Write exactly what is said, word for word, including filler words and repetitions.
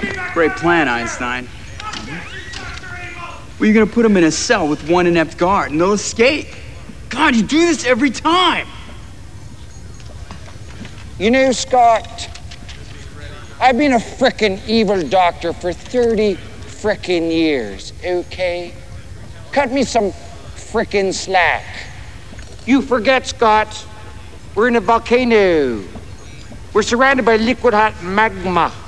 Great plan, Einstein. Well, you're gonna put them in a cell with one inept guard, and they'll escape. God, you do this every time. You know, Scott, I've been a frickin' evil doctor for thirty frickin' years, okay? Cut me some frickin' slack. You forget, Scott, we're in a volcano. We're surrounded by liquid hot magma.